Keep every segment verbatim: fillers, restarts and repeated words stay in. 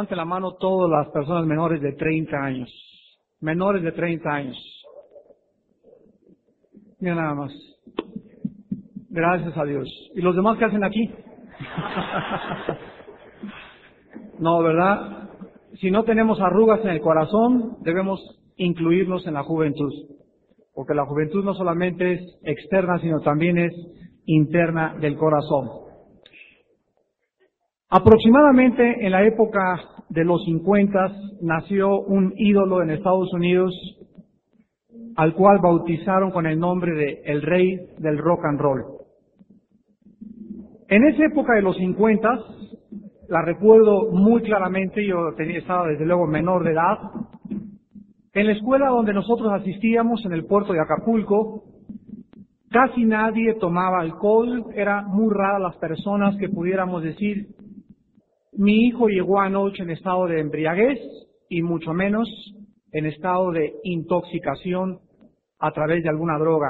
levante la mano todas las personas menores de treinta años. Menores de treinta años. Mira nada más. Gracias a Dios. ¿Y los demás qué hacen aquí? No, ¿verdad? Si no tenemos arrugas en el corazón, debemos incluirnos en la juventud. Porque la juventud no solamente es externa, sino también es interna del corazón. Aproximadamente en la época de los cincuenta nació un ídolo en Estados Unidos al cual bautizaron con el nombre de el rey del rock and roll. En esa época de los cincuenta, la recuerdo muy claramente, yo tenía, estaba desde luego menor de edad, en la escuela donde nosotros asistíamos en el puerto de Acapulco, casi nadie tomaba alcohol, era muy rara las personas que pudiéramos decir, mi hijo llegó anoche en estado de embriaguez y mucho menos en estado de intoxicación a través de alguna droga.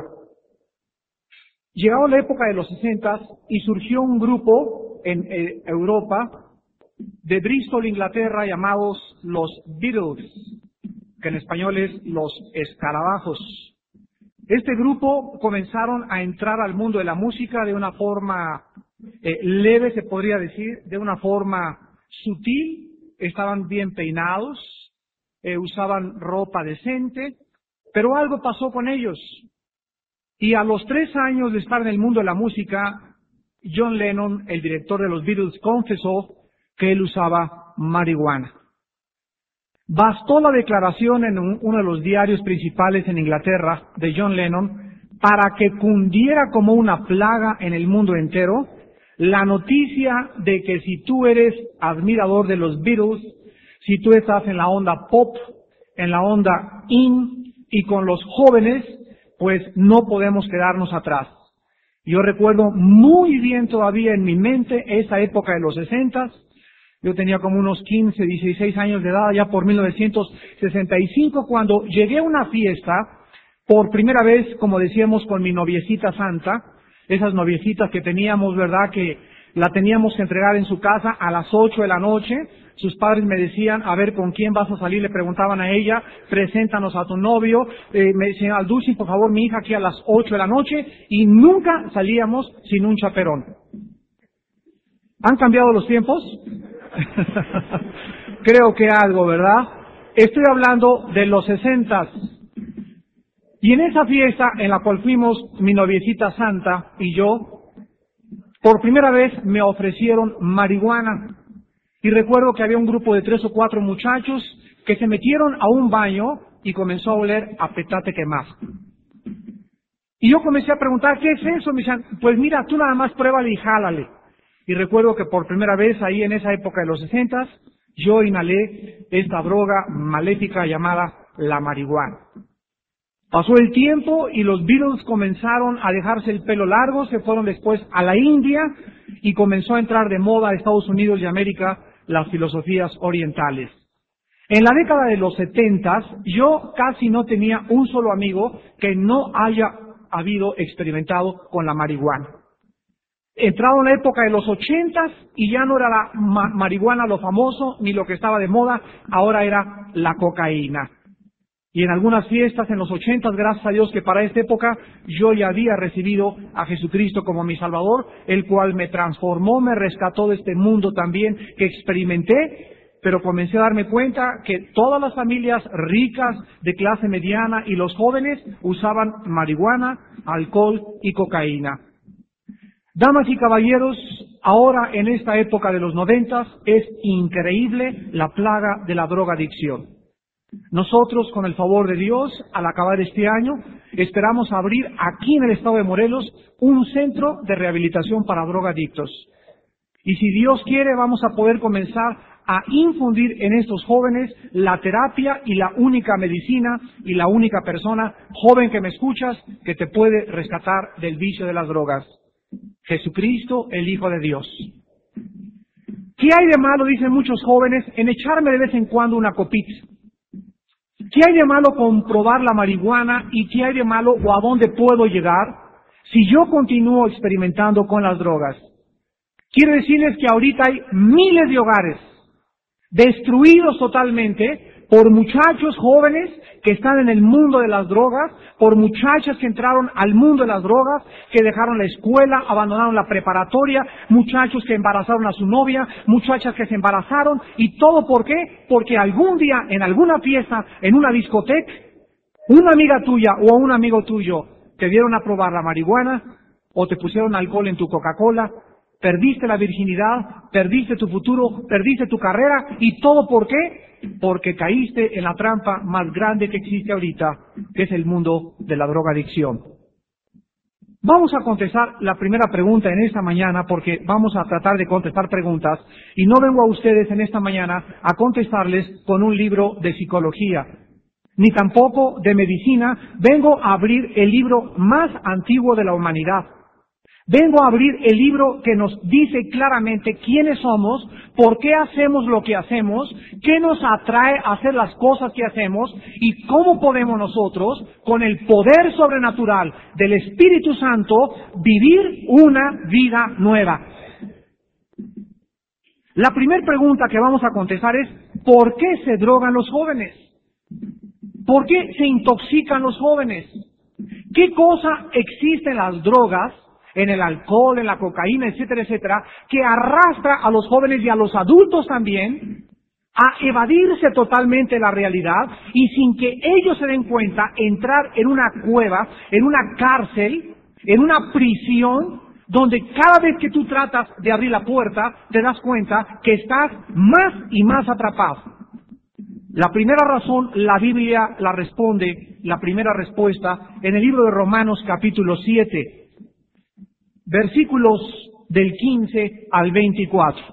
Llegó la época de los sesenta y surgió un grupo en eh, Europa de Bristol, Inglaterra, llamados los Beatles, que en español es los Escarabajos. Este grupo comenzaron a entrar al mundo de la música de una forma eh, leve, se podría decir, de una forma sutil, estaban bien peinados, eh, usaban ropa decente, pero algo pasó con ellos. Y a los tres años de estar en el mundo de la música, John Lennon, el director de los Beatles, confesó que él usaba marihuana. Bastó la declaración en un, uno de los diarios principales en Inglaterra de John Lennon para que cundiera como una plaga en el mundo entero la noticia de que si tú eres admirador de los Beatles, si tú estás en la onda pop, en la onda in y con los jóvenes, pues no podemos quedarnos atrás. Yo recuerdo muy bien todavía en mi mente esa época de los sesentas. Yo tenía como unos quince, dieciséis años de edad, ya por mil novecientos sesenta y cinco, cuando llegué a una fiesta, por primera vez, como decíamos, con mi noviecita santa, esas noviecitas que teníamos, ¿verdad?, que la teníamos que entregar en su casa a las ocho de la noche. Sus padres me decían, a ver, ¿con quién vas a salir? Le preguntaban a ella, preséntanos a tu novio. Eh, me decían, Aldulce, por favor, mi hija, aquí a las ocho de la noche, y nunca salíamos sin un chaperón. ¿Han cambiado los tiempos? Creo que algo, ¿verdad? Estoy hablando de los sesentas. Y en esa fiesta en la cual fuimos mi noviecita santa y yo, por primera vez me ofrecieron marihuana. Y recuerdo que había un grupo de tres o cuatro muchachos que se metieron a un baño y comenzó a oler a petate quemado. Y yo comencé a preguntar, ¿qué es eso? Me decían, pues mira, tú nada más pruébale y jálale. Y recuerdo que por primera vez ahí en esa época de los sesentas, yo inhalé esta droga maléfica llamada la marihuana. Pasó el tiempo y los Beatles comenzaron a dejarse el pelo largo, se fueron después a la India y comenzó a entrar de moda a Estados Unidos y América las filosofías orientales. En la década de los setentas, yo casi no tenía un solo amigo que no haya habido experimentado con la marihuana. Entrado en la época de los ochentas y ya no era la ma marihuana lo famoso ni lo que estaba de moda, ahora era la cocaína. Y en algunas fiestas en los ochentas, gracias a Dios que para esta época yo ya había recibido a Jesucristo como mi Salvador, el cual me transformó, me rescató de este mundo también que experimenté, pero comencé a darme cuenta que todas las familias ricas de clase mediana y los jóvenes usaban marihuana, alcohol y cocaína. Damas y caballeros, ahora en esta época de los noventas es increíble la plaga de la drogadicción. Nosotros, con el favor de Dios, al acabar este año, esperamos abrir aquí en el estado de Morelos un centro de rehabilitación para drogadictos. Y si Dios quiere, vamos a poder comenzar a infundir en estos jóvenes la terapia y la única medicina y la única persona, joven que me escuchas, que te puede rescatar del vicio de las drogas. Jesucristo, el Hijo de Dios. ¿Qué hay de malo, dicen muchos jóvenes, en echarme de vez en cuando una copita? ¿Qué hay de malo con probar la marihuana y qué hay de malo o a dónde puedo llegar si yo continúo experimentando con las drogas? Quiero decirles que ahorita hay miles de hogares, destruidos totalmente por muchachos jóvenes que están en el mundo de las drogas, por muchachas que entraron al mundo de las drogas, que dejaron la escuela, abandonaron la preparatoria, muchachos que embarazaron a su novia, muchachas que se embarazaron, y todo ¿por qué? Porque algún día, en alguna fiesta, en una discoteca, una amiga tuya o un amigo tuyo te dieron a probar la marihuana, o te pusieron alcohol en tu Coca-Cola, perdiste la virginidad, perdiste tu futuro, perdiste tu carrera, y todo ¿por qué? Porque caíste en la trampa más grande que existe ahorita, que es el mundo de la drogadicción. Vamos a contestar la primera pregunta en esta mañana, porque vamos a tratar de contestar preguntas, y no vengo a ustedes en esta mañana a contestarles con un libro de psicología, ni tampoco de medicina. Vengo a abrir el libro más antiguo de la humanidad. Vengo a abrir el libro que nos dice claramente quiénes somos, por qué hacemos lo que hacemos, qué nos atrae a hacer las cosas que hacemos y cómo podemos nosotros, con el poder sobrenatural del Espíritu Santo, vivir una vida nueva. La primera pregunta que vamos a contestar es, ¿por qué se drogan los jóvenes? ¿Por qué se intoxican los jóvenes? ¿Qué cosa existe en las drogas, en el alcohol, en la cocaína, etcétera, etcétera, que arrastra a los jóvenes y a los adultos también a evadirse totalmente de la realidad y, sin que ellos se den cuenta, entrar en una cueva, en una cárcel, en una prisión, donde cada vez que tú tratas de abrir la puerta, te das cuenta que estás más y más atrapado? La primera razón, la Biblia la responde, la primera respuesta, en el libro de Romanos capítulo siete. Versículos del quince al veinticuatro.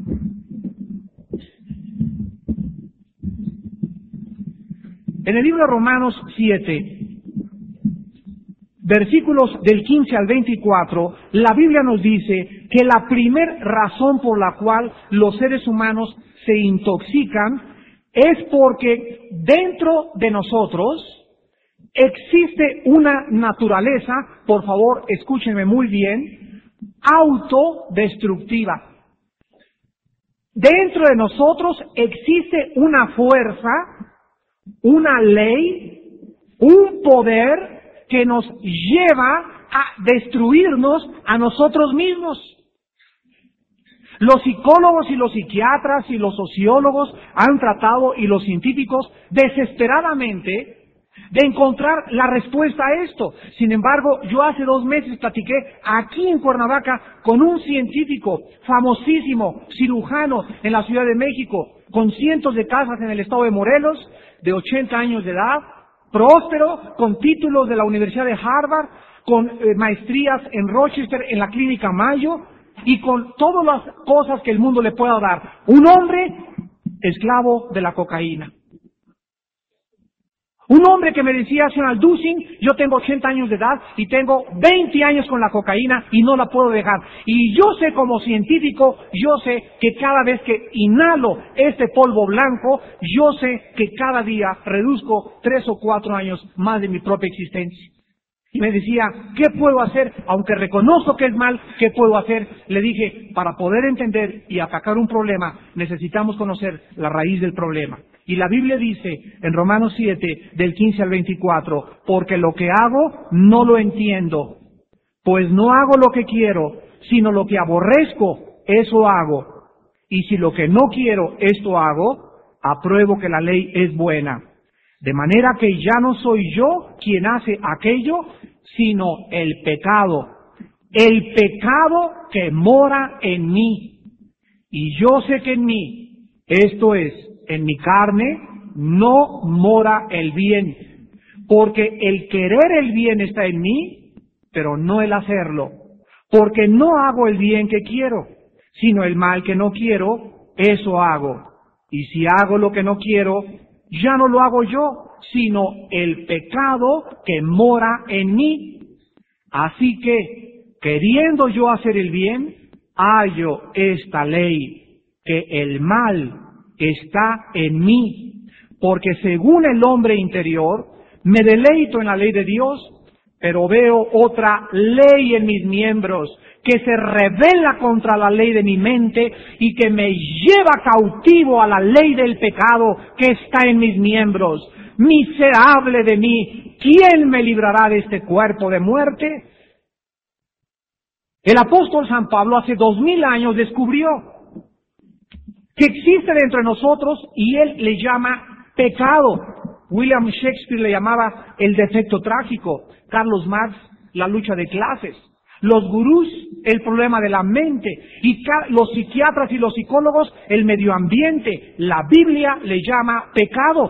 En el libro de Romanos siete, versículos del quince al veinticuatro, la Biblia nos dice que la primera razón por la cual los seres humanos se intoxican es porque dentro de nosotros existe una naturaleza, por favor, escúchenme muy bien, autodestructiva. Dentro de nosotros existe una fuerza, una ley, un poder que nos lleva a destruirnos a nosotros mismos. Los psicólogos y los psiquiatras y los sociólogos han tratado, y los científicos, desesperadamente, de encontrar la respuesta a esto. Sin embargo, yo hace dos meses platiqué aquí en Cuernavaca con un científico famosísimo, cirujano en la Ciudad de México, con cientos de casas en el estado de Morelos, de ochenta años de edad, próspero, con títulos de la Universidad de Harvard, con eh, maestrías en Rochester, en la Clínica Mayo, y con todas las cosas que el mundo le pueda dar. Un hombre esclavo de la cocaína. Un hombre que me decía, señor Alducin, yo tengo ochenta años de edad y tengo veinte años con la cocaína y no la puedo dejar. Y yo sé, como científico, yo sé que cada vez que inhalo este polvo blanco, yo sé que cada día reduzco tres o cuatro años más de mi propia existencia. Y me decía, ¿qué puedo hacer? Aunque reconozco que es mal, ¿qué puedo hacer? Le dije, para poder entender y atacar un problema, necesitamos conocer la raíz del problema. Y la Biblia dice en Romanos siete, del quince al veinticuatro, porque lo que hago no lo entiendo, pues no hago lo que quiero, sino lo que aborrezco, eso hago. Y si lo que no quiero, esto hago, apruebo que la ley es buena. De manera que ya no soy yo quien hace aquello, sino el pecado. El pecado que mora en mí. Y yo sé que en mí, esto es, en mi carne, no mora el bien. Porque el querer el bien está en mí, pero no el hacerlo. Porque no hago el bien que quiero, sino el mal que no quiero, eso hago. Y si hago lo que no quiero, ya no lo hago yo, sino el pecado que mora en mí. Así que, queriendo yo hacer el bien, hallo esta ley, que el mal está en mí, porque según el hombre interior, me deleito en la ley de Dios, pero veo otra ley en mis miembros, que se rebela contra la ley de mi mente y que me lleva cautivo a la ley del pecado que está en mis miembros. Miserable de mí, ¿quién me librará de este cuerpo de muerte? El apóstol San Pablo hace dos mil años descubrió que existe dentro de nosotros y él le llama pecado. William Shakespeare le llamaba el defecto trágico. Carlos Marx, la lucha de clases. Los gurús, el problema de la mente. Y los psiquiatras y los psicólogos, el medio ambiente. La Biblia le llama pecado.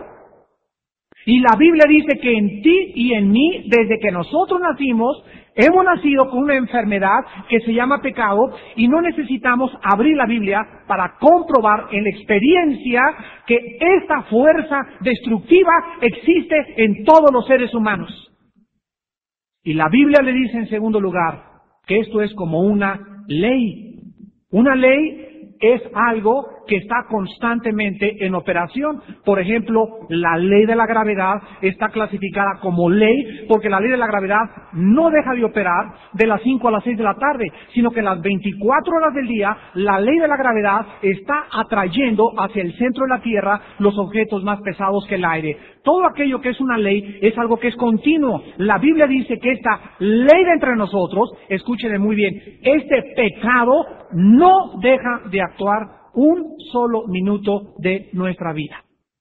Y la Biblia dice que en ti y en mí, desde que nosotros nacimos, hemos nacido con una enfermedad que se llama pecado y no necesitamos abrir la Biblia para comprobar en la experiencia que esta fuerza destructiva existe en todos los seres humanos. Y la Biblia le dice en segundo lugar que esto es como una ley. Una ley es algo que está constantemente en operación. Por ejemplo, la ley de la gravedad está clasificada como ley porque la ley de la gravedad no deja de operar de las cinco a las seis de la tarde, sino que en las veinticuatro horas del día la ley de la gravedad está atrayendo hacia el centro de la Tierra los objetos más pesados que el aire. Todo aquello que es una ley es algo que es continuo. La Biblia dice que esta ley de entre nosotros, escúchenme muy bien, este pecado no deja de actuar un solo minuto de nuestra vida.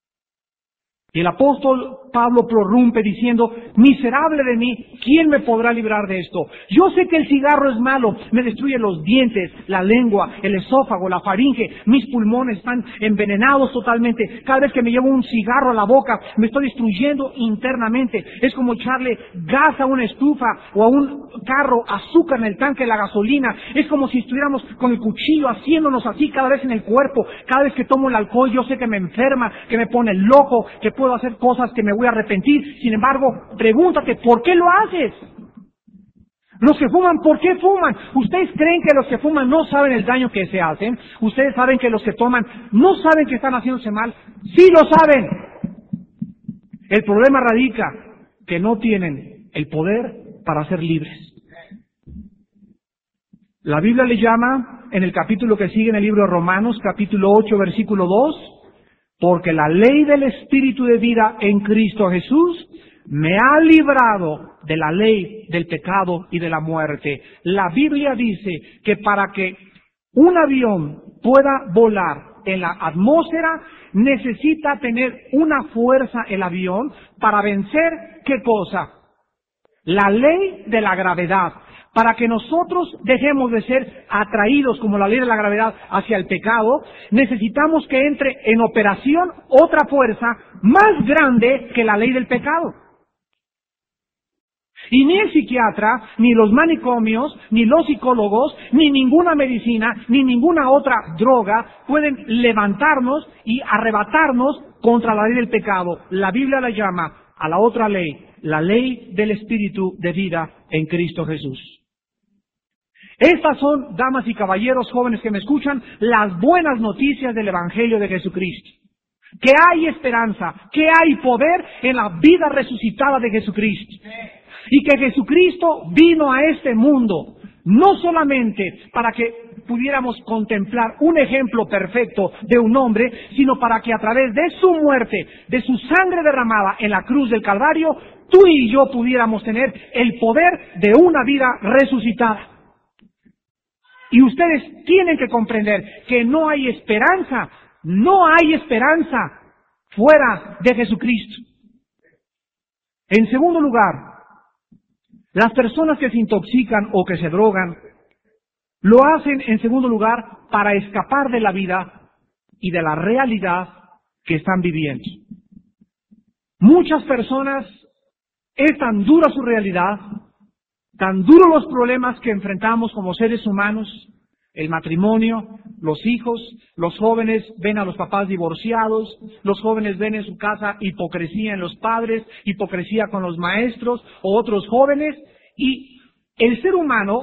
Y el apóstol Pablo prorrumpe diciendo, miserable de mí, ¿quién me podrá librar de esto? Yo sé que el cigarro es malo, me destruye los dientes, la lengua, el esófago, la faringe, mis pulmones están envenenados totalmente. Cada vez que me llevo un cigarro a la boca, me estoy destruyendo internamente. Es como echarle gas a una estufa o a un carro, azúcar en el tanque de la gasolina. Es como si estuviéramos con el cuchillo haciéndonos así cada vez en el cuerpo. Cada vez que tomo el alcohol, yo sé que me enferma, que me pone loco, que puedo hacer cosas que me voy a arrepentir. Sin embargo, pregúntate, ¿por qué lo haces? Los que fuman, ¿por qué fuman? ¿Ustedes creen que los que fuman no saben el daño que se hacen? ¿Ustedes saben que los que toman no saben que están haciéndose mal? ¡Sí lo saben! El problema radica que no tienen el poder para ser libres. La Biblia le llama, en el capítulo que sigue en el libro de Romanos, capítulo ocho, versículo dos, porque la ley del Espíritu de vida en Cristo Jesús me ha librado de la ley del pecado y de la muerte. La Biblia dice que para que un avión pueda volar en la atmósfera, necesita tener una fuerza el avión para vencer, ¿qué cosa? La ley de la gravedad. Para que nosotros dejemos de ser atraídos como la ley de la gravedad hacia el pecado, necesitamos que entre en operación otra fuerza más grande que la ley del pecado. Y ni el psiquiatra, ni los manicomios, ni los psicólogos, ni ninguna medicina, ni ninguna otra droga pueden levantarnos y arrebatarnos contra la ley del pecado. La Biblia la llama a la otra ley, la ley del Espíritu de vida en Cristo Jesús. Estas son, damas y caballeros jóvenes que me escuchan, las buenas noticias del Evangelio de Jesucristo. Que hay esperanza, que hay poder en la vida resucitada de Jesucristo. Y que Jesucristo vino a este mundo, no solamente para que pudiéramos contemplar un ejemplo perfecto de un hombre, sino para que a través de su muerte, de su sangre derramada en la cruz del Calvario, tú y yo pudiéramos tener el poder de una vida resucitada. Y ustedes tienen que comprender que no hay esperanza, no hay esperanza fuera de Jesucristo. En segundo lugar, las personas que se intoxican o que se drogan, lo hacen en segundo lugar para escapar de la vida y de la realidad que están viviendo. Muchas personas, es tan dura su realidad, tan duros los problemas que enfrentamos como seres humanos, el matrimonio, los hijos, los jóvenes ven a los papás divorciados, los jóvenes ven en su casa hipocresía en los padres, hipocresía con los maestros o otros jóvenes, y el ser humano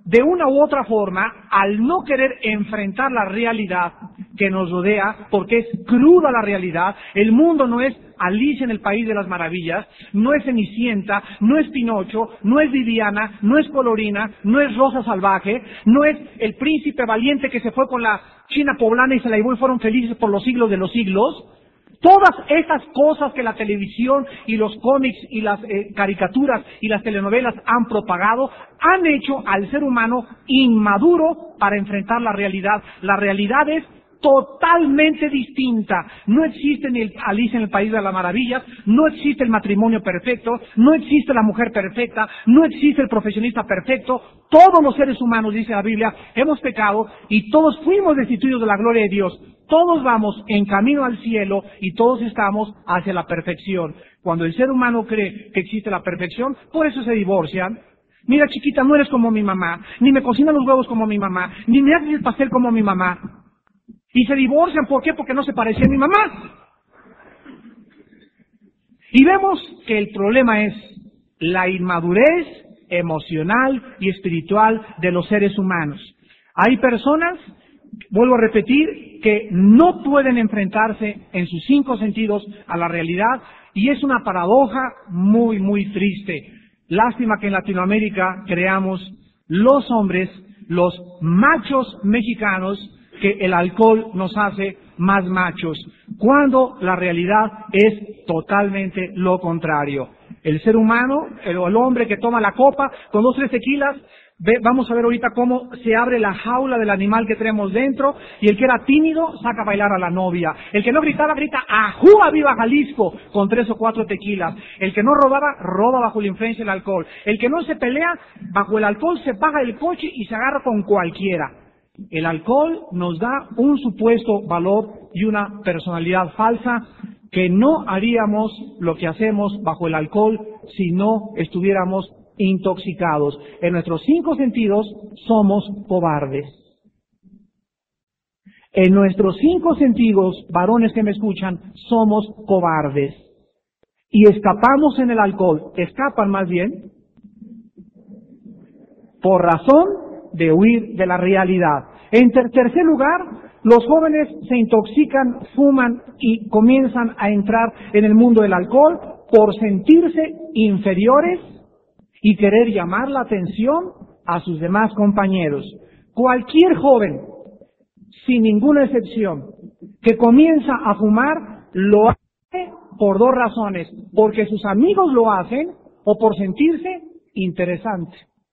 de una u otra forma, al no querer enfrentar la realidad que nos rodea, porque es cruda la realidad, el mundo no es Alicia en el País de las Maravillas, no es Cenicienta, no es Pinocho, no es Viviana, no es Colorina, no es Rosa Salvaje, no es el príncipe valiente que se fue con la China poblana y se la llevó y fueron felices por los siglos de los siglos. Todas estas cosas que la televisión y los cómics y las eh, caricaturas y las telenovelas han propagado, han hecho al ser humano inmaduro para enfrentar la realidad. La realidad es totalmente distinta. No existe ni el Alicia en el País de las Maravillas, no existe el matrimonio perfecto, no existe la mujer perfecta, no existe el profesionista perfecto. Todos los seres humanos, dice la Biblia, hemos pecado y todos fuimos destituidos de la gloria de Dios. Todos vamos en camino al cielo y todos estamos hacia la perfección. Cuando el ser humano cree que existe la perfección, por eso se divorcian. Mira, chiquita, no eres como mi mamá, ni me cocinan los huevos como mi mamá, ni me haces el pastel como mi mamá. Y se divorcian, ¿por qué? Porque no se parecía a mi mamá. Y vemos que el problema es la inmadurez emocional y espiritual de los seres humanos. Hay personas, vuelvo a repetir, que no pueden enfrentarse en sus cinco sentidos a la realidad y es una paradoja muy, muy triste. Lástima que en Latinoamérica creamos los hombres, los machos mexicanos, que el alcohol nos hace más machos, cuando la realidad es totalmente lo contrario. El ser humano, el, el hombre que toma la copa con dos o tres tequilas, ve, vamos a ver ahorita cómo se abre la jaula del animal que tenemos dentro, y el que era tímido saca a bailar a la novia. El que no gritaba, grita ¡Ajúa, viva Jalisco! Con tres o cuatro tequilas. El que no robaba, roba bajo la influencia del alcohol. El que no se pelea, bajo el alcohol se baja del coche y se agarra con cualquiera. El alcohol nos da un supuesto valor y una personalidad falsa que no haríamos lo que hacemos bajo el alcohol si no estuviéramos intoxicados. En nuestros cinco sentidos somos cobardes. En nuestros cinco sentidos, varones que me escuchan, somos cobardes. Y escapamos en el alcohol, escapan más bien, por razón de huir de la realidad. En ter tercer lugar, los jóvenes se intoxican, fuman y comienzan a entrar en el mundo del alcohol por sentirse inferiores y querer llamar la atención a sus demás compañeros. Cualquier joven, sin ninguna excepción, que comienza a fumar, lo hace por dos razones: porque sus amigos lo hacen o por sentirse interesante.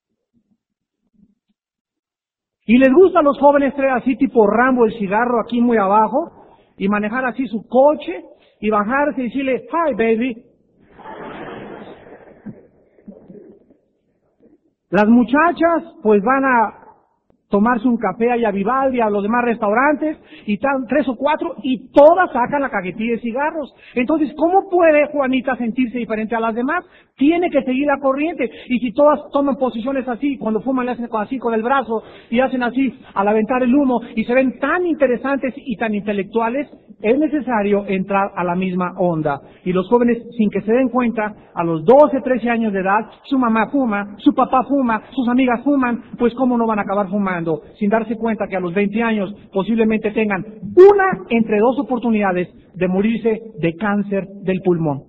Y les gusta a los jóvenes traer así tipo Rambo el cigarro aquí muy abajo y manejar así su coche y bajarse y decirle, hi baby. Las muchachas pues van a tomarse un café allá a Vivaldi, a los demás restaurantes, y están tres o cuatro, y todas sacan la cajetilla de cigarros. Entonces, ¿cómo puede Juanita sentirse diferente a las demás? Tiene que seguir la corriente. Y si todas toman posiciones así, cuando fuman le hacen así con el brazo, y hacen así al aventar el humo, y se ven tan interesantes y tan intelectuales, es necesario entrar a la misma onda. Y los jóvenes, sin que se den cuenta, a los doce, trece años de edad, su mamá fuma, su papá fuma, sus amigas fuman, pues ¿cómo no van a acabar fumando? Sin darse cuenta que a los veinte años posiblemente tengan una entre dos oportunidades de morirse de cáncer del pulmón.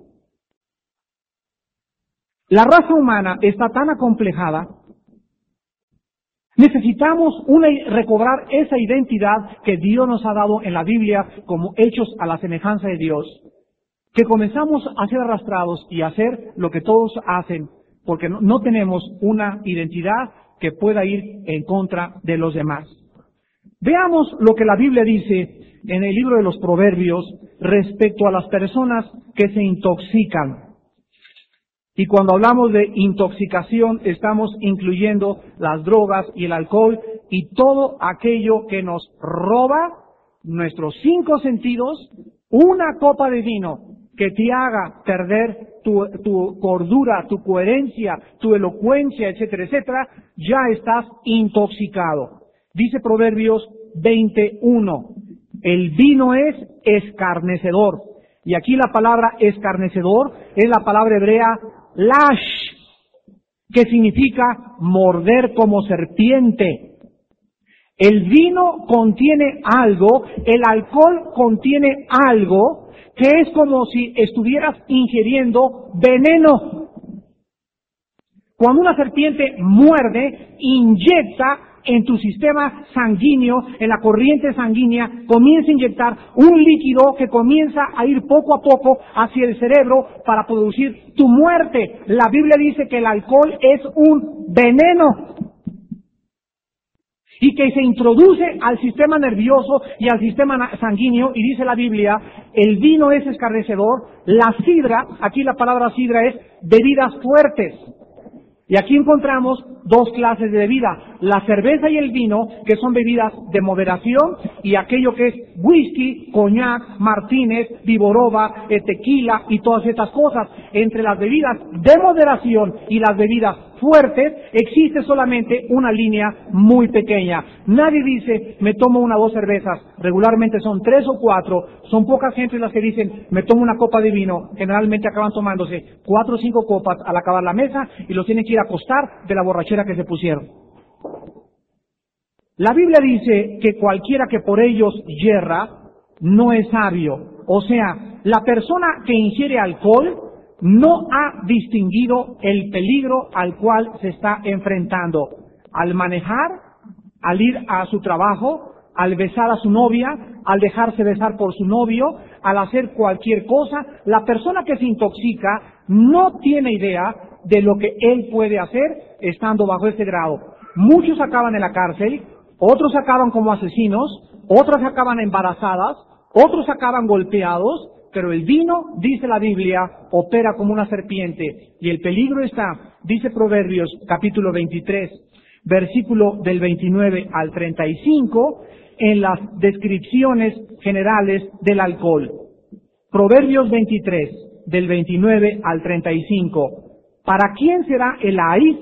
La raza humana está tan acomplejada, necesitamos una, recobrar esa identidad que Dios nos ha dado en la Biblia como hechos a la semejanza de Dios, que comenzamos a ser arrastrados y a hacer lo que todos hacen, porque no, no tenemos una identidad que pueda ir en contra de los demás. Veamos lo que la Biblia dice en el libro de los Proverbios respecto a las personas que se intoxican. Y cuando hablamos de intoxicación, estamos incluyendo las drogas y el alcohol y todo aquello que nos roba nuestros cinco sentidos. Una copa de vino que te haga perder tu, tu cordura, tu coherencia, tu elocuencia, etcétera, etcétera, ya estás intoxicado. Dice Proverbios veintiuno, el vino es escarnecedor. Y aquí la palabra escarnecedor es la palabra hebrea lash, que significa morder como serpiente. El vino contiene algo, el alcohol contiene algo que es como si estuvieras ingiriendo veneno. Cuando una serpiente muerde, inyecta en tu sistema sanguíneo, en la corriente sanguínea, comienza a inyectar un líquido que comienza a ir poco a poco hacia el cerebro para producir tu muerte. La Biblia dice que el alcohol es un veneno y que se introduce al sistema nervioso y al sistema sanguíneo, y dice la Biblia, el vino es escarnecedor, la sidra, aquí la palabra sidra es bebidas fuertes. Y aquí encontramos dos clases de bebida, la cerveza y el vino, que son bebidas de moderación, y aquello que es whisky, coñac, martínez, viboroba, eh, tequila y todas estas cosas. Entre las bebidas de moderación y las bebidas fuertes existe solamente una línea muy pequeña. Nadie dice, me tomo una o dos cervezas, regularmente son tres o cuatro, son pocas gente las que dicen, me tomo una copa de vino, generalmente acaban tomándose cuatro o cinco copas al acabar la mesa y los tienen que ir a acostar de la borrachera que se pusieron. La Biblia dice que cualquiera que por ellos yerra no es sabio. O sea, la persona que ingiere alcohol no ha distinguido el peligro al cual se está enfrentando. Al manejar, al ir a su trabajo, al besar a su novia, al dejarse besar por su novio, al hacer cualquier cosa, la persona que se intoxica no tiene idea de lo que él puede hacer estando bajo este grado. Muchos acaban en la cárcel, otros acaban como asesinos, otras acaban embarazadas, otros acaban golpeados, pero el vino, dice la Biblia, opera como una serpiente. Y el peligro está, dice Proverbios capítulo veintitrés, versículo del veintinueve al treinta y cinco, en las descripciones generales del alcohol. Proverbios veintitrés, del veintinueve al treinta y cinco. ¿Para quién será el ay?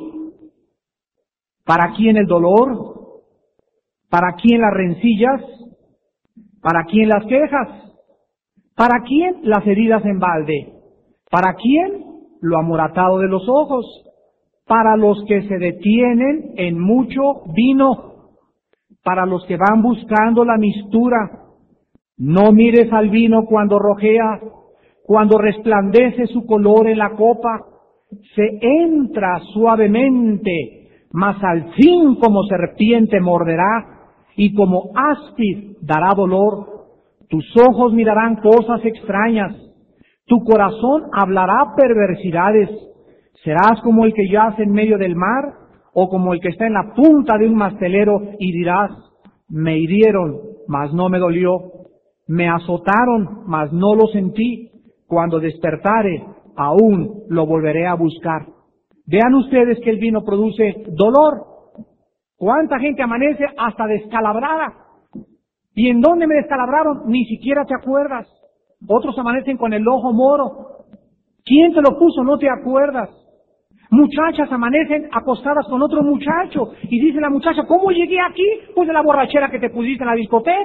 ¿Para quién el dolor? ¿Para quién las rencillas? ¿Para quién las quejas? ¿Para quién las heridas en balde? ¿Para quién lo amoratado de los ojos? Para los que se detienen en mucho vino, para los que van buscando la mistura. No mires al vino cuando rojea, cuando resplandece su color en la copa. Se entra suavemente, mas al fin como serpiente morderá, y como áspid dará dolor. Tus ojos mirarán cosas extrañas, tu corazón hablará perversidades. Serás como el que yace en medio del mar, o como el que está en la punta de un mastelero, y dirás, me hirieron, mas no me dolió, me azotaron, mas no lo sentí. Cuando despertare, aún lo volveré a buscar. Vean ustedes que el vino produce dolor. ¿Cuánta gente amanece hasta descalabrada? ¿Y en dónde me descalabraron? Ni siquiera te acuerdas. Otros amanecen con el ojo moro. ¿Quién te lo puso? No te acuerdas. Muchachas amanecen acostadas con otro muchacho. Y dice la muchacha, ¿cómo llegué aquí? Pues de la borrachera que te pusiste en la discoteca.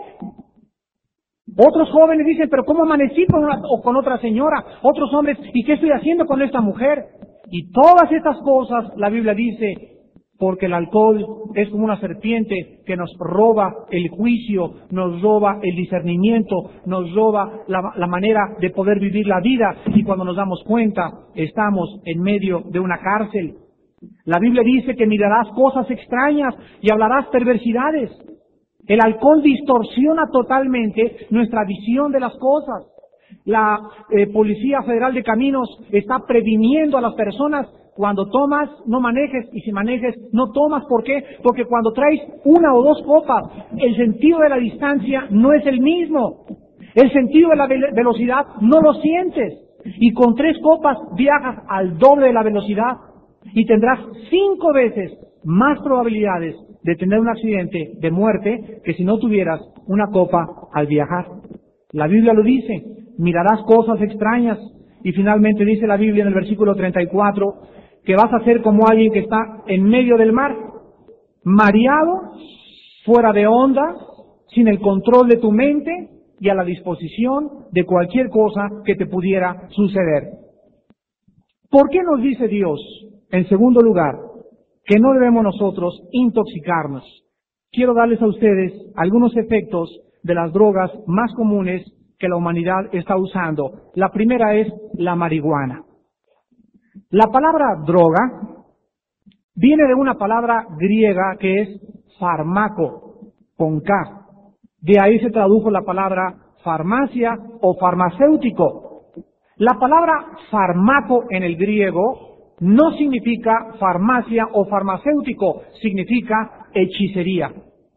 Otros jóvenes dicen, pero ¿cómo amanecí con, una, o con otra señora? Otros hombres, ¿y qué estoy haciendo con esta mujer? Y todas estas cosas, la Biblia dice, porque el alcohol es como una serpiente que nos roba el juicio, nos roba el discernimiento, nos roba la, la manera de poder vivir la vida, y cuando nos damos cuenta, estamos en medio de una cárcel. La Biblia dice que mirarás cosas extrañas y hablarás perversidades. El alcohol distorsiona totalmente nuestra visión de las cosas. La eh, Policía Federal de Caminos está previniendo a las personas: cuando tomas, no manejes, y si manejes, no tomas. ¿Por qué? Porque cuando traes una o dos copas, el sentido de la distancia no es el mismo. El sentido de la ve- velocidad no lo sientes. Y con tres copas viajas al doble de la velocidad y tendrás cinco veces más probabilidades de tener un accidente de muerte que si no tuvieras una copa al viajar. La Biblia lo dice, mirarás cosas extrañas. Y finalmente dice la Biblia en el versículo treinta y cuatro, que vas a ser como alguien que está en medio del mar, mareado, fuera de onda, sin el control de tu mente y a la disposición de cualquier cosa que te pudiera suceder. ¿Por qué nos dice Dios En segundo lugar, que no debemos nosotros intoxicarnos. Quiero darles a ustedes algunos efectos de las drogas más comunes que la humanidad está usando. La primera es la marihuana. La palabra droga viene de una palabra griega que es fármaco, con K. De ahí se tradujo la palabra farmacia o farmacéutico. La palabra fármaco en el griego no significa farmacia o farmacéutico, significa hechicería.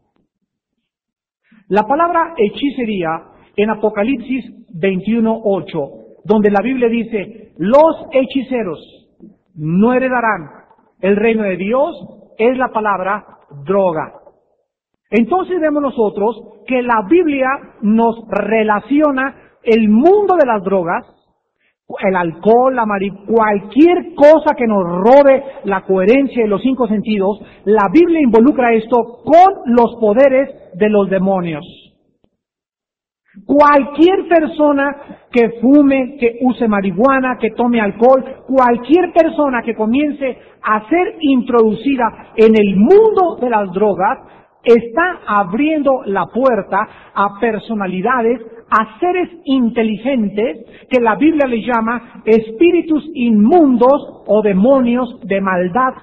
La palabra hechicería en Apocalipsis veintiuno ocho, donde la Biblia dice, los hechiceros no heredarán el reino de Dios, es la palabra droga. Entonces vemos nosotros que la Biblia nos relaciona el mundo de las drogas, el alcohol, la marihuana, cualquier cosa que nos robe la coherencia de los cinco sentidos, la Biblia involucra esto con los poderes de los demonios. Cualquier persona que fume, que use marihuana, que tome alcohol, cualquier persona que comience a ser introducida en el mundo de las drogas, está abriendo la puerta a personalidades, a seres inteligentes que la Biblia les llama espíritus inmundos o demonios de maldad.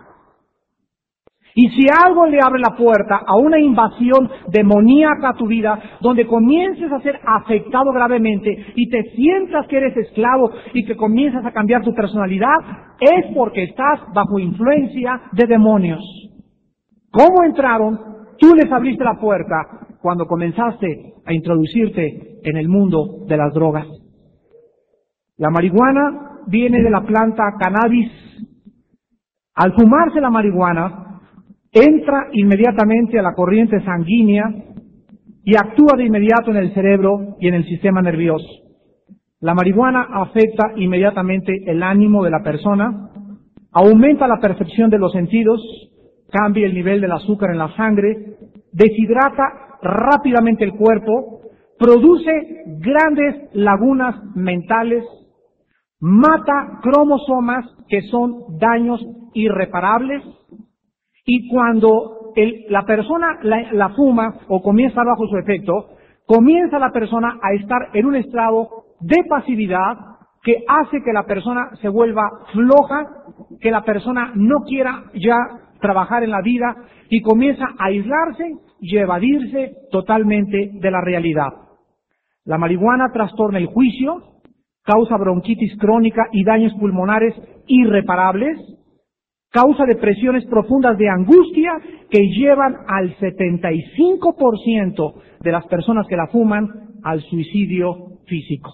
Y si algo le abre la puerta a una invasión demoníaca a tu vida, donde comiences a ser afectado gravemente y te sientas que eres esclavo y que comienzas a cambiar tu personalidad, es porque estás bajo influencia de demonios. ¿Cómo entraron? Tú les abriste la puerta cuando comenzaste a introducirte en el mundo de las drogas. La marihuana viene de la planta cannabis. Al fumarse la marihuana, entra inmediatamente a la corriente sanguínea y actúa de inmediato en el cerebro y en el sistema nervioso. La marihuana afecta inmediatamente el ánimo de la persona, aumenta la percepción de los sentidos, cambia el nivel del azúcar en la sangre, deshidrata rápidamente el cuerpo, produce grandes lagunas mentales, mata cromosomas que son daños irreparables, y cuando el, la persona la, la fuma o comienza bajo su efecto, comienza la persona a estar en un estado de pasividad que hace que la persona se vuelva floja, que la persona no quiera ya trabajar en la vida y comienza a aislarse y evadirse totalmente de la realidad. La marihuana trastorna el juicio, causa bronquitis crónica y daños pulmonares irreparables, causa depresiones profundas de angustia que llevan al setenta y cinco por ciento de las personas que la fuman al suicidio físico.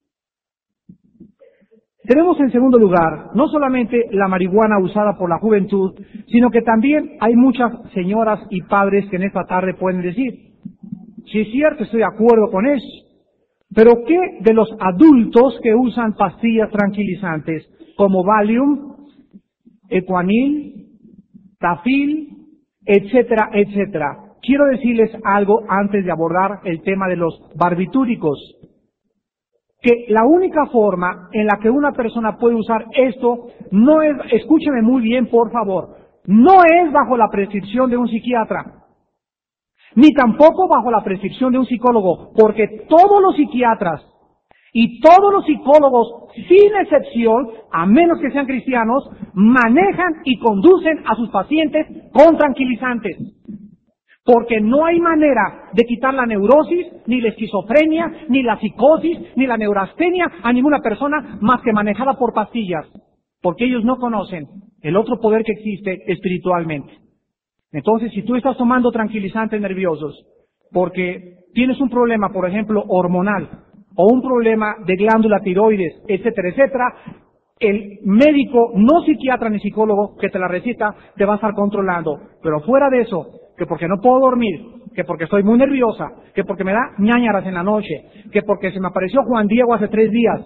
Tenemos en segundo lugar, no solamente la marihuana usada por la juventud, sino que también hay muchas señoras y padres que en esta tarde pueden decir, sí es cierto, estoy de acuerdo con eso, pero ¿qué de los adultos que usan pastillas tranquilizantes como Valium, Equanil, Tafil, etcétera, etcétera? Quiero decirles algo antes de abordar el tema de los barbitúricos, que la única forma en la que una persona puede usar esto no es, escúcheme muy bien por favor, no es bajo la prescripción de un psiquiatra, ni tampoco bajo la prescripción de un psicólogo, porque todos los psiquiatras y todos los psicólogos, sin excepción, a menos que sean cristianos, manejan y conducen a sus pacientes con tranquilizantes. Porque no hay manera de quitar la neurosis, ni la esquizofrenia, ni la psicosis, ni la neurastenia a ninguna persona más que manejada por pastillas. Porque ellos no conocen el otro poder que existe espiritualmente. Entonces, si tú estás tomando tranquilizantes nerviosos porque tienes un problema, por ejemplo, hormonal, o un problema de glándula tiroides, etcétera, etcétera, el médico, no psiquiatra ni psicólogo que te la receta, te va a estar controlando. Pero fuera de eso, que porque no puedo dormir, que porque estoy muy nerviosa, que porque me da ñáñaras en la noche, que porque se me apareció Juan Diego hace tres días.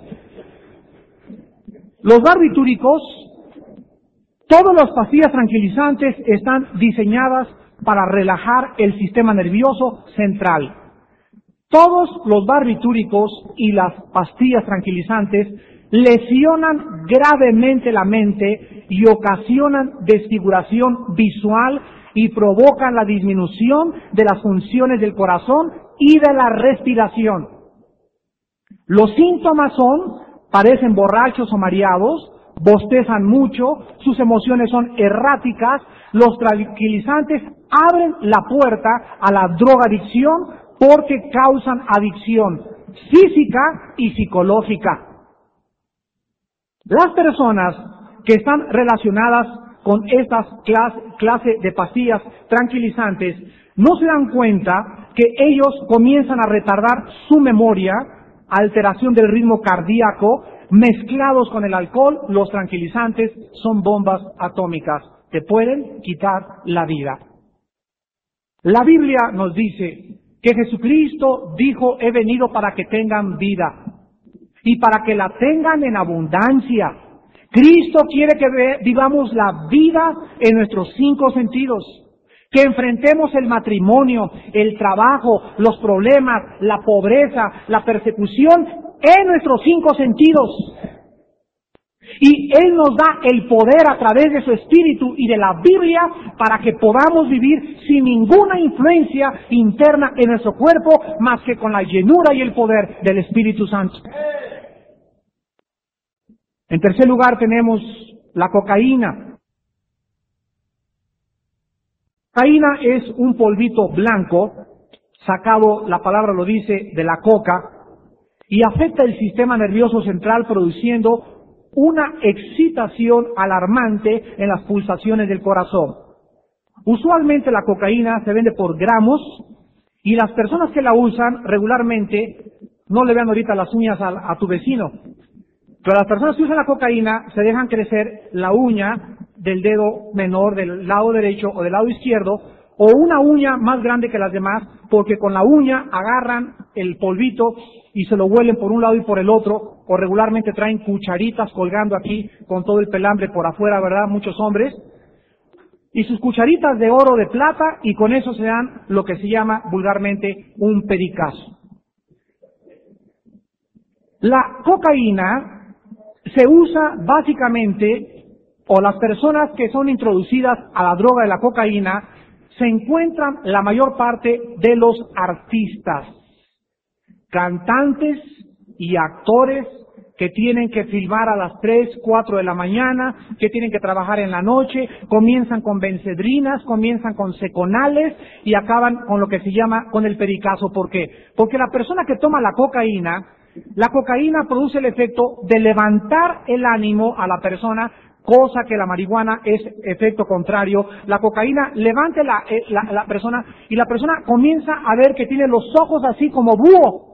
Los barbitúricos, todas las pastillas tranquilizantes están diseñadas para relajar el sistema nervioso central. Todos los barbitúricos y las pastillas tranquilizantes lesionan gravemente la mente y ocasionan desfiguración visual y provocan la disminución de las funciones del corazón y de la respiración. Los síntomas son, parecen borrachos o mareados, bostezan mucho, sus emociones son erráticas, los tranquilizantes abren la puerta a la drogadicción porque causan adicción física y psicológica. Las personas que están relacionadas con estas clases clase de pastillas tranquilizantes no se dan cuenta que ellos comienzan a retardar su memoria, alteración del ritmo cardíaco, mezclados con el alcohol. Los tranquilizantes son bombas atómicas, te pueden quitar la vida. La Biblia nos dice que Jesucristo dijo, he venido para que tengan vida y para que la tengan en abundancia. Cristo quiere que vivamos la vida en nuestros cinco sentidos, que enfrentemos el matrimonio, el trabajo, los problemas, la pobreza, la persecución en nuestros cinco sentidos. Y Él nos da el poder a través de su Espíritu y de la Biblia para que podamos vivir sin ninguna influencia interna en nuestro cuerpo, más que con la llenura y el poder del Espíritu Santo. En tercer lugar tenemos la cocaína. Cocaína es un polvito blanco, sacado, la palabra lo dice, de la coca, y afecta el sistema nervioso central produciendo una excitación alarmante en las pulsaciones del corazón. Usualmente la cocaína se vende por gramos y las personas que la usan regularmente, no le vean ahorita las uñas a, a tu vecino, pero las personas que usan la cocaína se dejan crecer la uña del dedo menor del lado derecho o del lado izquierdo, o una uña más grande que las demás, porque con la uña agarran el polvito y se lo huelen por un lado y por el otro, o regularmente traen cucharitas colgando aquí con todo el pelambre por afuera, ¿verdad? Muchos hombres. Y sus cucharitas de oro, de plata, y con eso se dan lo que se llama vulgarmente un pericazo. La cocaína se usa básicamente, o las personas que son introducidas a la droga de la cocaína, se encuentran la mayor parte de los artistas, cantantes y actores que tienen que filmar a las tres, cuatro de la mañana, que tienen que trabajar en la noche, comienzan con bencedrinas, comienzan con seconales y acaban con lo que se llama con el pericazo. ¿Por qué? Porque la persona que toma la cocaína, la cocaína produce el efecto de levantar el ánimo a la persona, cosa que la marihuana es efecto contrario. La cocaína levanta la, la, la persona y la persona comienza a ver que tiene los ojos así como búho.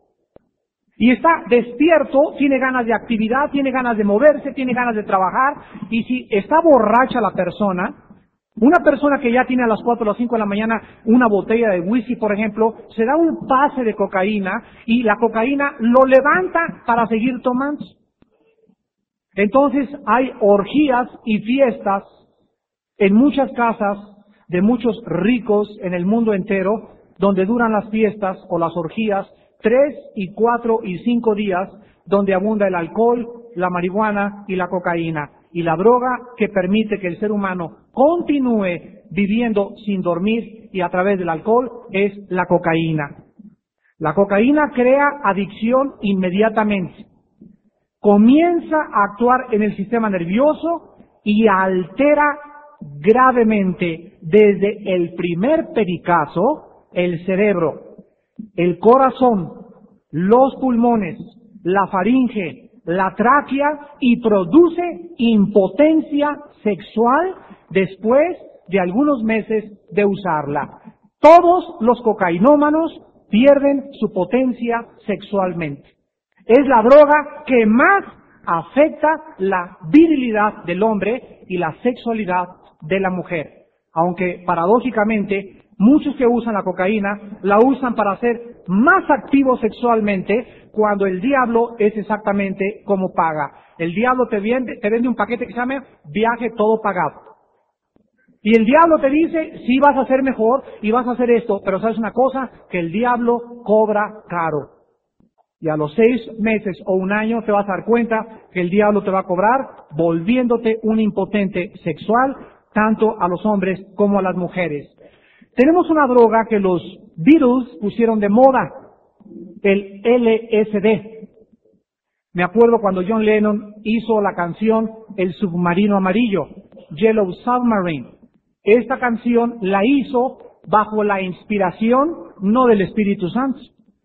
Y está despierto, tiene ganas de actividad, tiene ganas de moverse, tiene ganas de trabajar. Y si está borracha la persona, una persona que ya tiene a las cuatro o las cinco de la mañana una botella de whisky, por ejemplo, se da un pase de cocaína y la cocaína lo levanta para seguir tomando. Entonces hay orgías y fiestas en muchas casas de muchos ricos en el mundo entero, donde duran las fiestas o las orgías tres y cuatro y cinco días, donde abunda el alcohol, la marihuana y la cocaína. Y la droga que permite que el ser humano continúe viviendo sin dormir y a través del alcohol es la cocaína. La cocaína crea adicción inmediatamente. Comienza a actuar en el sistema nervioso y altera gravemente desde el primer pericazo el cerebro, el corazón, los pulmones, la faringe, la tráquea y produce impotencia sexual después de algunos meses de usarla. Todos los cocainómanos pierden su potencia sexualmente. Es la droga que más afecta la virilidad del hombre y la sexualidad de la mujer. Aunque paradójicamente muchos que usan la cocaína la usan para ser más activos sexualmente, cuando el diablo es exactamente como paga. El diablo te vende, te vende un paquete que se llama viaje todo pagado. Y el diablo te dice, sí vas a ser mejor y vas a hacer esto, pero sabes una cosa, que el diablo cobra caro. Y a los seis meses o un año te vas a dar cuenta que el diablo te va a cobrar volviéndote un impotente sexual, tanto a los hombres como a las mujeres. Tenemos una droga que los Beatles pusieron de moda, el L S D. Me acuerdo cuando John Lennon hizo la canción El submarino amarillo, Yellow Submarine. Esta canción la hizo bajo la inspiración no del Espíritu Santo.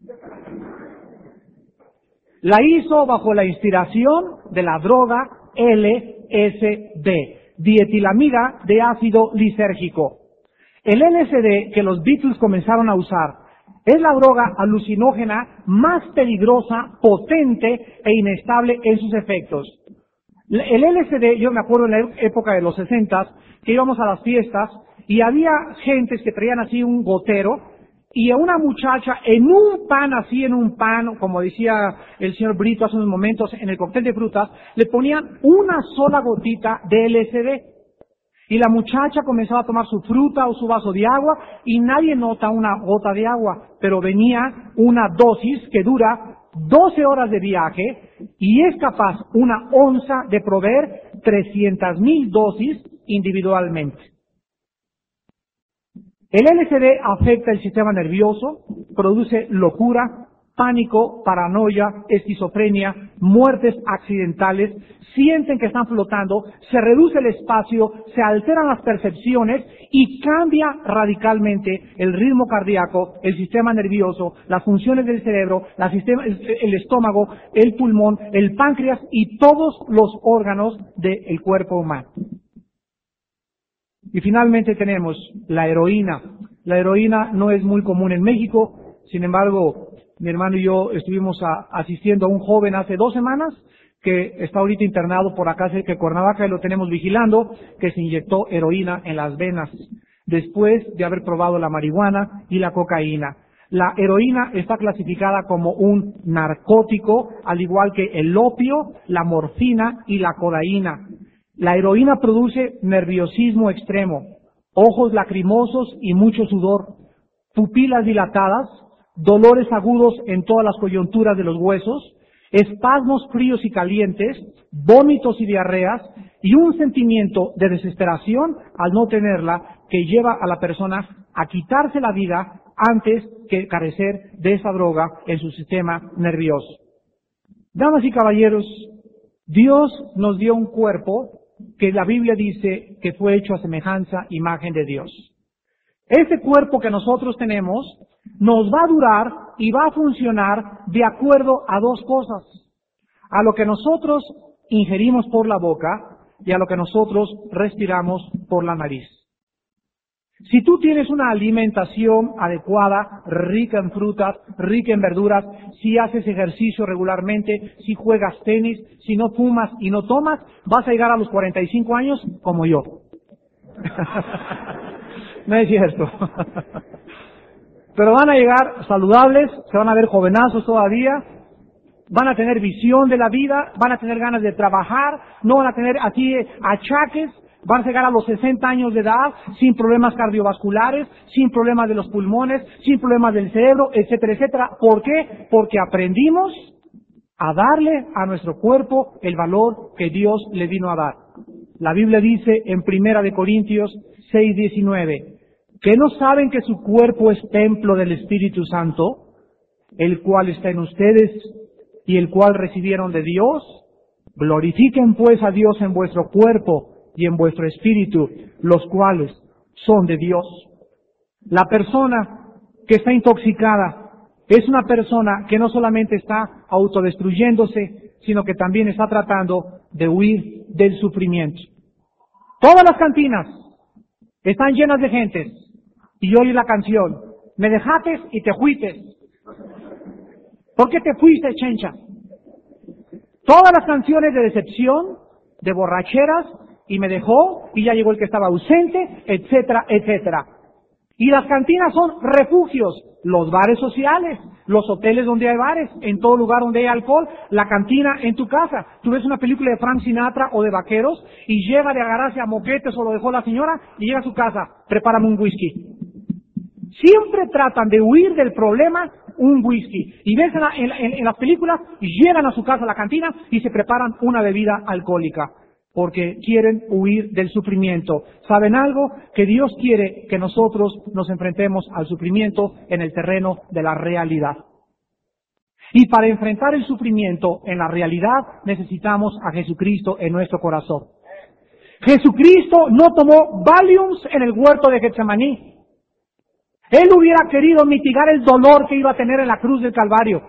La hizo bajo la inspiración de la droga L S D, dietilamida de ácido lisérgico. El L S D que los Beatles comenzaron a usar es la droga alucinógena más peligrosa, potente e inestable en sus efectos. El L S D, yo me acuerdo en la época de los sesentas, que íbamos a las fiestas y había gentes que traían así un gotero y a una muchacha en un pan, así en un pan, como decía el señor Brito hace unos momentos, en el cóctel de frutas, le ponían una sola gotita de L S D. Y la muchacha comenzaba a tomar su fruta o su vaso de agua y nadie nota una gota de agua, pero venía una dosis que dura doce horas de viaje y es capaz una onza de proveer trescientas mil dosis individualmente. El L S D afecta el sistema nervioso, produce locura, pánico, paranoia, esquizofrenia, muertes accidentales, sienten que están flotando, se reduce el espacio, se alteran las percepciones y cambia radicalmente el ritmo cardíaco, el sistema nervioso, las funciones del cerebro, la sistema, el estómago, el pulmón, el páncreas y todos los órganos del cuerpo humano. Y finalmente tenemos la heroína. La heroína no es muy común en México, sin embargo, mi hermano y yo estuvimos a, asistiendo a un joven hace dos semanas que está ahorita internado por acá cerca de Cuernavaca y lo tenemos vigilando, que se inyectó heroína en las venas después de haber probado la marihuana y la cocaína. La heroína está clasificada como un narcótico, al igual que el opio, la morfina y la codeína. La heroína produce nerviosismo extremo, ojos lacrimosos y mucho sudor, pupilas dilatadas, dolores agudos en todas las coyunturas de los huesos, espasmos fríos y calientes, vómitos y diarreas, y un sentimiento de desesperación al no tenerla que lleva a la persona a quitarse la vida antes que carecer de esa droga en su sistema nervioso. Damas y caballeros, Dios nos dio un cuerpo que la Biblia dice que fue hecho a semejanza, imagen de Dios. Este cuerpo que nosotros tenemos nos va a durar y va a funcionar de acuerdo a dos cosas: a lo que nosotros ingerimos por la boca y a lo que nosotros respiramos por la nariz. Si tú tienes una alimentación adecuada, rica en frutas, rica en verduras, si haces ejercicio regularmente, si juegas tenis, si no fumas y no tomas, vas a llegar a los cuarenta y cinco años como yo. No es cierto. Pero van a llegar saludables, se van a ver jovenazos todavía, van a tener visión de la vida, van a tener ganas de trabajar, no van a tener así achaques, van a llegar a los sesenta años de edad sin problemas cardiovasculares, sin problemas de los pulmones, sin problemas del cerebro, etcétera, etcétera. ¿Por qué? Porque aprendimos a darle a nuestro cuerpo el valor que Dios le vino a dar. La Biblia dice en Primera de Corintios seis diecinueve, ¿que no saben que su cuerpo es templo del Espíritu Santo, el cual está en ustedes y el cual recibieron de Dios? Glorifiquen pues a Dios en vuestro cuerpo y en vuestro espíritu, los cuales son de Dios. La persona que está intoxicada es una persona que no solamente está autodestruyéndose, sino que también está tratando de huir del sufrimiento. Todas las cantinas están llenas de gentes y oye la canción, me dejates y te fuites. ¿Por qué te fuiste, chencha? Todas las canciones de decepción, de borracheras, y me dejó, y ya llegó el que estaba ausente, etcétera, etcétera. Y las cantinas son refugios, los bares sociales, los hoteles donde hay bares, en todo lugar donde hay alcohol, la cantina en tu casa. Tú ves una película de Frank Sinatra o de vaqueros, y llega de agarrarse a moquetes o lo dejó la señora, y llega a su casa, prepárame un whisky. Siempre tratan de huir del problema un whisky. Y ves en, la, en, en, en las películas, llegan a su casa, a la cantina, y se preparan una bebida alcohólica. Porque quieren huir del sufrimiento. ¿Saben algo? Que Dios quiere que nosotros nos enfrentemos al sufrimiento en el terreno de la realidad. Y para enfrentar el sufrimiento en la realidad necesitamos a Jesucristo en nuestro corazón. Jesucristo no tomó Valiums en el huerto de Getsemaní. Él hubiera querido mitigar el dolor que iba a tener en la cruz del Calvario.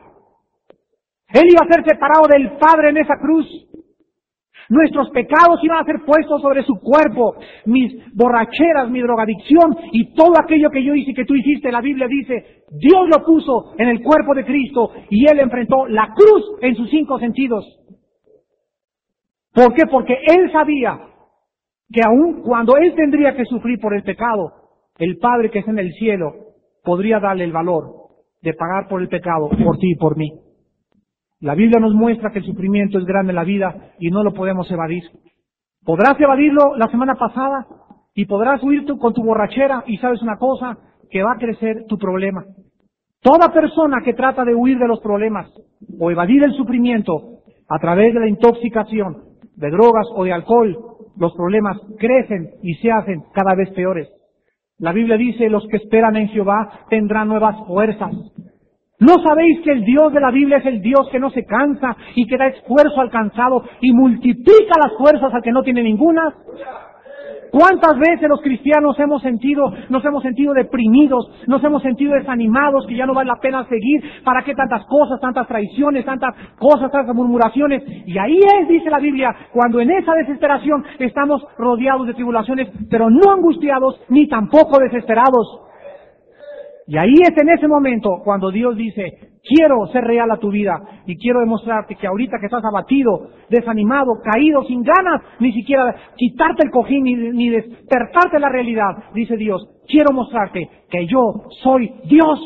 Él iba a ser separado del Padre en esa cruz. Nuestros pecados iban a ser puestos sobre su cuerpo, mis borracheras, mi drogadicción y todo aquello que yo hice y que tú hiciste. La Biblia dice, Dios lo puso en el cuerpo de Cristo y Él enfrentó la cruz en sus cinco sentidos. ¿Por qué? Porque Él sabía que aun cuando Él tendría que sufrir por el pecado, el Padre que está en el cielo podría darle el valor de pagar por el pecado por ti y por mí. La Biblia nos muestra que el sufrimiento es grande en la vida y no lo podemos evadir. Podrás evadirlo la semana pasada y podrás huir tú con tu borrachera y sabes una cosa, que va a crecer tu problema. Toda persona que trata de huir de los problemas o evadir el sufrimiento a través de la intoxicación, de drogas o de alcohol, los problemas crecen y se hacen cada vez peores. La Biblia dice, los que esperan en Jehová tendrán nuevas fuerzas. ¿No sabéis que el Dios de la Biblia es el Dios que no se cansa y que da esfuerzo al cansado y multiplica las fuerzas al que no tiene ninguna? ¿Cuántas veces los cristianos hemos sentido, nos hemos sentido deprimidos, nos hemos sentido desanimados, que ya no vale la pena seguir? ¿Para qué tantas cosas, tantas traiciones, tantas cosas, tantas murmuraciones? Y ahí es, dice la Biblia, cuando en esa desesperación estamos rodeados de tribulaciones, pero no angustiados ni tampoco desesperados. Y ahí es en ese momento cuando Dios dice, quiero ser real a tu vida y quiero demostrarte que ahorita que estás abatido, desanimado, caído, sin ganas, ni siquiera quitarte el cojín ni, ni despertarte la realidad, dice Dios, quiero mostrarte que yo soy Dios.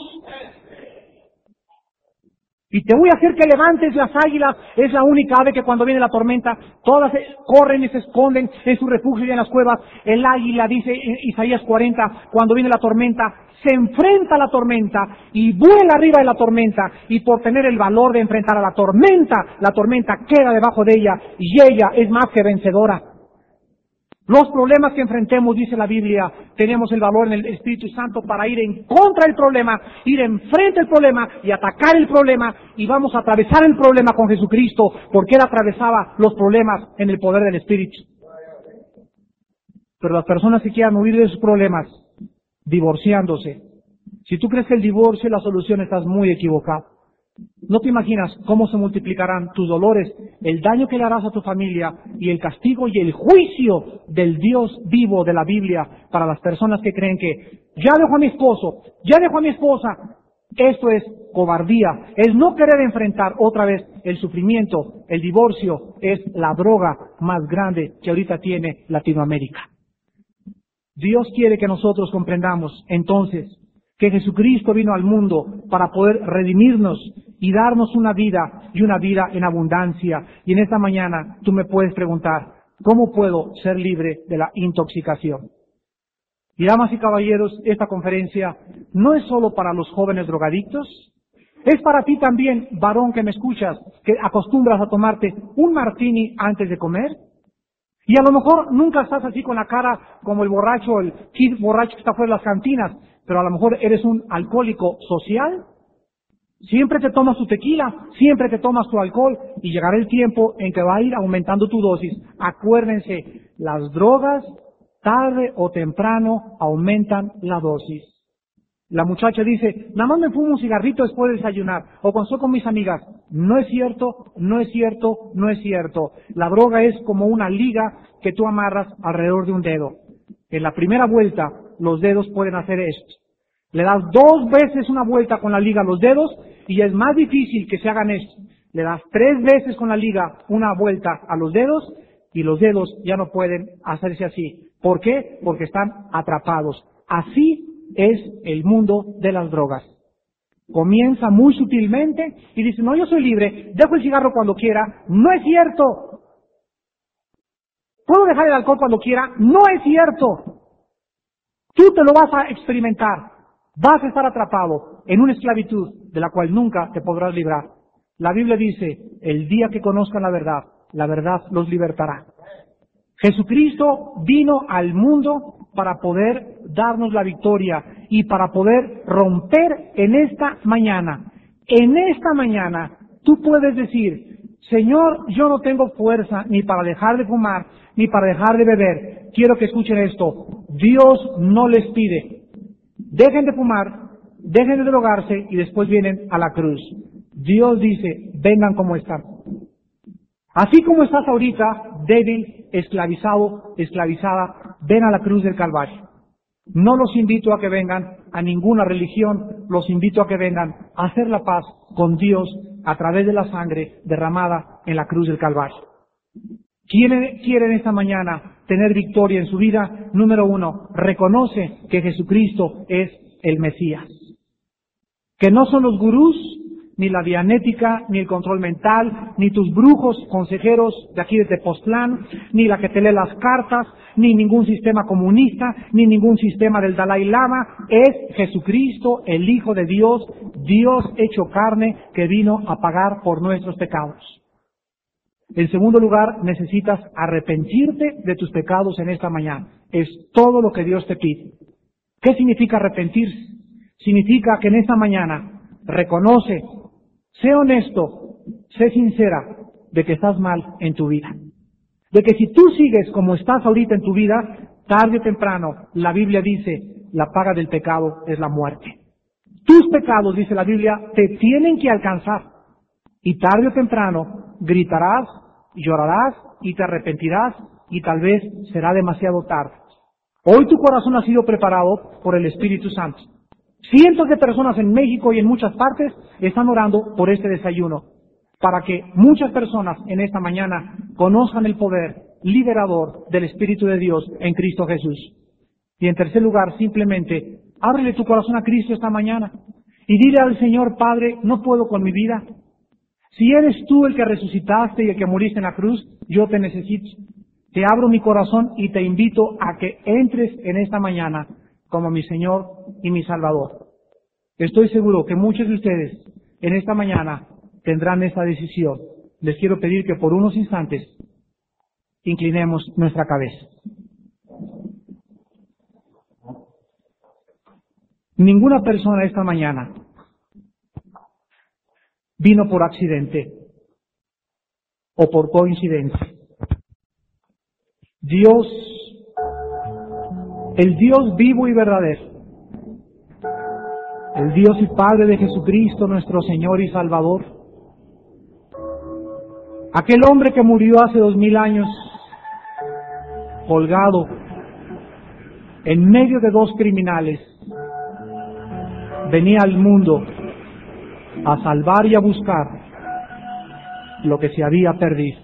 Y te voy a hacer que levantes las águilas. Es la única ave que cuando viene la tormenta, todas corren y se esconden en su refugio y en las cuevas. El águila, dice en Isaías cuarenta, cuando viene la tormenta, se enfrenta a la tormenta y vuela arriba de la tormenta. Y por tener el valor de enfrentar a la tormenta, la tormenta queda debajo de ella y ella es más que vencedora. Los problemas que enfrentemos, dice la Biblia, tenemos el valor en el Espíritu Santo para ir en contra del problema, ir enfrente del problema y atacar el problema, y vamos a atravesar el problema con Jesucristo, porque Él atravesaba los problemas en el poder del Espíritu. Pero las personas que quieran huir de sus problemas, divorciándose, si tú crees que el divorcio es la solución, estás muy equivocado. No te imaginas cómo se multiplicarán tus dolores, el daño que le harás a tu familia y el castigo y el juicio del Dios vivo de la Biblia para las personas que creen que ya dejo a mi esposo, ya dejo a mi esposa. Esto es cobardía, es no querer enfrentar otra vez el sufrimiento. El divorcio es la droga más grande que ahorita tiene Latinoamérica. Dios quiere que nosotros comprendamos entonces que Jesucristo vino al mundo para poder redimirnos y darnos una vida y una vida en abundancia. Y en esta mañana tú me puedes preguntar, ¿cómo puedo ser libre de la intoxicación? Y damas y caballeros, esta conferencia no es solo para los jóvenes drogadictos, es para ti también, varón que me escuchas, que acostumbras a tomarte un martini antes de comer. Y a lo mejor nunca estás así con la cara como el borracho, el kid borracho que está fuera de las cantinas, pero a lo mejor eres un alcohólico social. Siempre te tomas tu tequila, siempre te tomas tu alcohol y llegará el tiempo en que va a ir aumentando tu dosis. Acuérdense, las drogas tarde o temprano aumentan la dosis. La muchacha dice, nada más me fumo un cigarrito después de desayunar, o cuando estoy con mis amigas. No es cierto, no es cierto, no es cierto. La droga es como una liga que tú amarras alrededor de un dedo. En la primera vuelta, los dedos pueden hacer esto. Le das dos veces una vuelta con la liga a los dedos y es más difícil que se hagan esto. Le das tres veces con la liga una vuelta a los dedos y los dedos ya no pueden hacerse así. ¿Por qué? Porque están atrapados. Así es el mundo de las drogas. Comienza muy sutilmente y dice, no, yo soy libre, dejo el cigarro cuando quiera. No es cierto. ¿Puedo dejar el alcohol cuando quiera? No es cierto. Tú te lo vas a experimentar. Vas a estar atrapado. en una esclavitud de la cual nunca te podrás librar. La Biblia dice, el día que conozcan la verdad, la verdad los libertará. Jesucristo vino al mundo para poder darnos la victoria y para poder romper en esta mañana. En esta mañana tú puedes decir, Señor, yo no tengo fuerza ni para dejar de fumar, ni para dejar de beber. Quiero que escuchen esto. Dios no les pide. Dejen de fumar, dejen de drogarse y después vienen a la cruz. Dios dice, vengan como están. Así como estás ahorita, débil, esclavizado, esclavizada, ven a la cruz del Calvario. No los invito a que vengan a ninguna religión, los invito a que vengan a hacer la paz con Dios a través de la sangre derramada en la cruz del Calvario. ¿Quién quiere esta mañana tener victoria en su vida? Número uno, reconoce que Jesucristo es el Mesías. Que no son los gurús, ni la dianética, ni el control mental, ni tus brujos consejeros de aquí de Tepoztlán, ni la que te lee las cartas, ni ningún sistema comunista, ni ningún sistema del Dalai Lama. Es Jesucristo, el Hijo de Dios, Dios hecho carne, que vino a pagar por nuestros pecados. En segundo lugar, necesitas arrepentirte de tus pecados en esta mañana. Es todo lo que Dios te pide. ¿Qué significa arrepentirse? Significa que en esta mañana reconoce, sé honesto, sé sincera de que estás mal en tu vida. De que si tú sigues como estás ahorita en tu vida, tarde o temprano, la Biblia dice, la paga del pecado es la muerte. Tus pecados, dice la Biblia, te tienen que alcanzar. Y tarde o temprano, gritarás, llorarás y te arrepentirás y tal vez será demasiado tarde. Hoy tu corazón ha sido preparado por el Espíritu Santo. Cientos de personas en México y en muchas partes están orando por este desayuno, para que muchas personas en esta mañana conozcan el poder liberador del Espíritu de Dios en Cristo Jesús. Y en tercer lugar, simplemente, ábrele tu corazón a Cristo esta mañana y dile al Señor, Padre, no puedo con mi vida. Si eres tú el que resucitaste y el que moriste en la cruz, yo te necesito. Te abro mi corazón y te invito a que entres en esta mañana como mi Señor y mi Salvador. Estoy seguro que muchos de ustedes en esta mañana tendrán esta decisión. Les quiero pedir que por unos instantes inclinemos nuestra cabeza. Ninguna persona esta mañana vino por accidente o por coincidencia. Dios, el Dios vivo y verdadero, el Dios y Padre de Jesucristo, nuestro Señor y Salvador, aquel hombre que murió hace dos mil años, colgado en medio de dos criminales, venía al mundo a salvar y a buscar lo que se había perdido.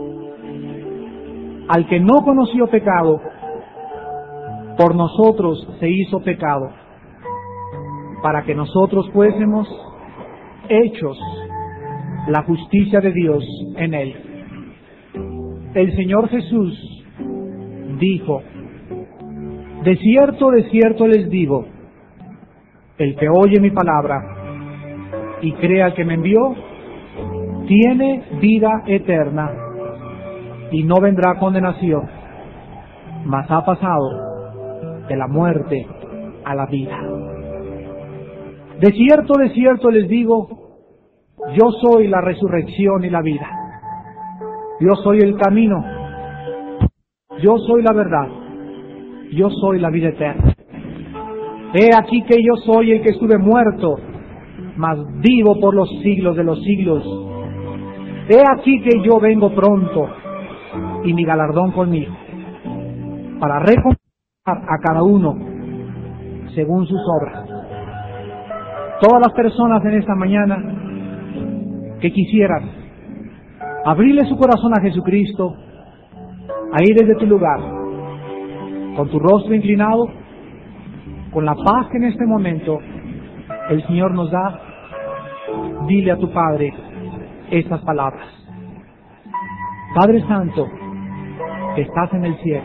Al que no conoció pecado, por nosotros se hizo pecado, para que nosotros fuésemos hechos la justicia de Dios en él. El Señor Jesús dijo, de cierto, de cierto les digo, el que oye mi palabra y crea que me envió, tiene vida eterna y no vendrá condenación, mas ha pasado de la muerte a la vida. De cierto, de cierto les digo, yo soy la resurrección y la vida. Yo soy el camino. Yo soy la verdad. Yo soy la vida eterna. He aquí que yo soy el que estuve muerto, mas vivo por los siglos de los siglos. He aquí que yo vengo pronto, y mi galardón conmigo, para recompensar a cada uno según sus obras. Todas las personas en esta mañana que quisieran abrirle su corazón a Jesucristo, ahí desde tu lugar, con tu rostro inclinado, con la paz que en este momento el Señor nos da, dile a tu Padre estas palabras. Padre Santo, que estás en el cielo,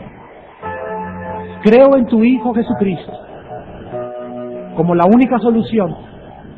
creo en tu Hijo Jesucristo como la única solución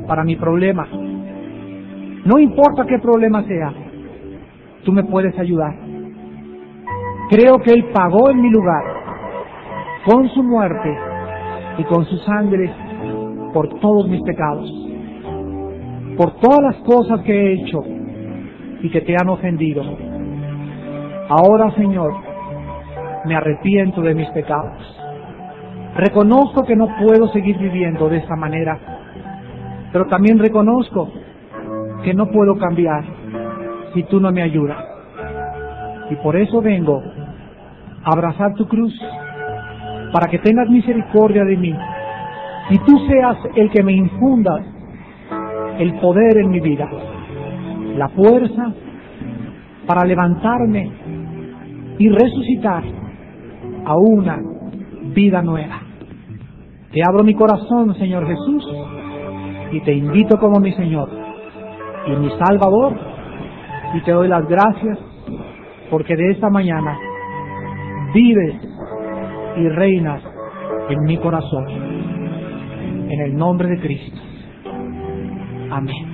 para mi problema. No importa qué problema sea, tú me puedes ayudar. Creo que Él pagó en mi lugar, con su muerte y con su sangre, por todos mis pecados, por todas las cosas que he hecho y que te han ofendido. Ahora, Señor, me arrepiento de mis pecados. Reconozco que no puedo seguir viviendo de esta manera, pero también reconozco que no puedo cambiar si tú no me ayudas. Y por eso vengo a abrazar tu cruz, para que tengas misericordia de mí y tú seas el que me infundas el poder en mi vida, la fuerza para levantarme y resucitar a una vida nueva. Te abro mi corazón, Señor Jesús, y te invito como mi Señor y mi Salvador, y te doy las gracias porque de esta mañana vives y reinas en mi corazón. En el nombre de Cristo. Amén.